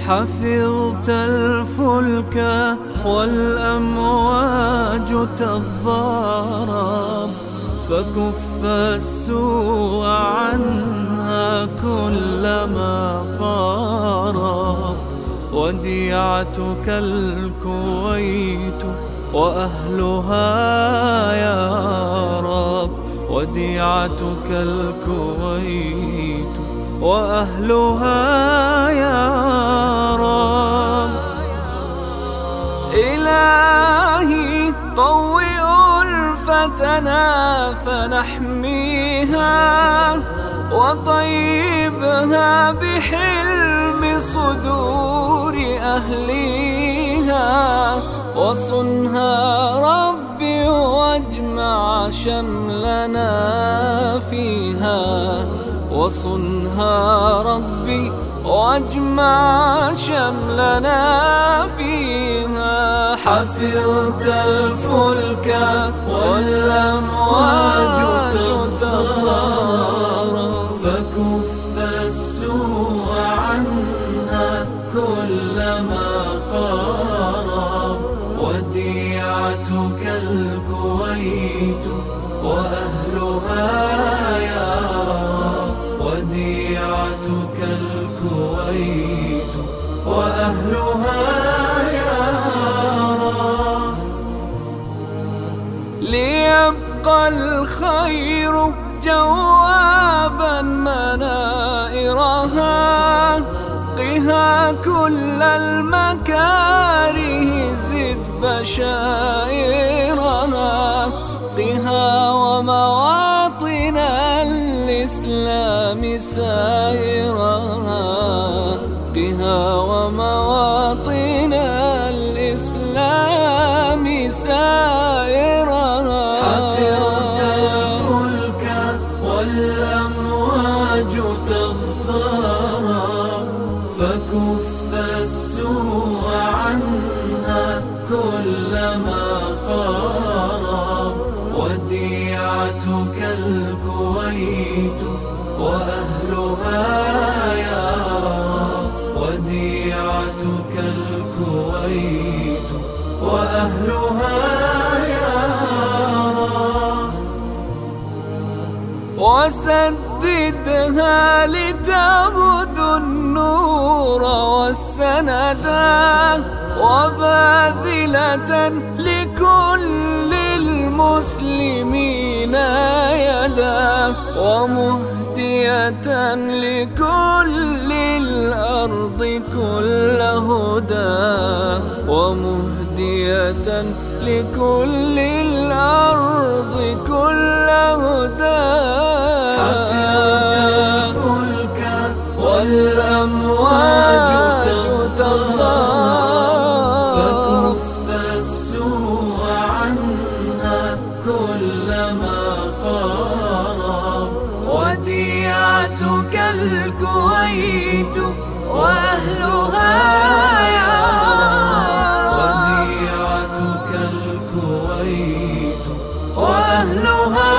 حفظت الفلك والأمواج تضارب، فكف السوء عنها كلما قارب. وديعتك الكويت وأهلها يا رب، وديعتك الكويت وأهلها يا رب. إلهي طوّي ألفتنا فنحميها، وطيبها بحلم صدور أهليها. وصنها ربي واجمع شملنا فيها، وصنها ربي واجمع شملنا فيها. حفظت الفلك والأمواج تضارب، فكف السوء عنها كلما قارب. وديعتك الكويت وأهلها يا رب، وديعتك الكويت وأهلها يا رب. ليبقى الخير جوابا منائرها، قها كل المكاره زد بشائرها. قها ومواطن الإسلام سائرها، قها ومواطن الإسلام سائرها. حفظت الفلك والأمواج تضارب، فكف السوء عنها كلما قارب. وديعتك الكويت وأهلها يا رب، وديعتك الكويت وأهلها يا رب. وسددها لتغدو النور والسندا، وباذلة لكل المسلمين يدا، ومهدية لكل الأرض كل هدى، ومهدية لكل الأرض كل هدى. حفظت الفلك والأمواج تضارب، فكف السوء عنها كلما قارب. وديعتك الكويت وأهلها يا رب، وديعتك الكويت وأهلها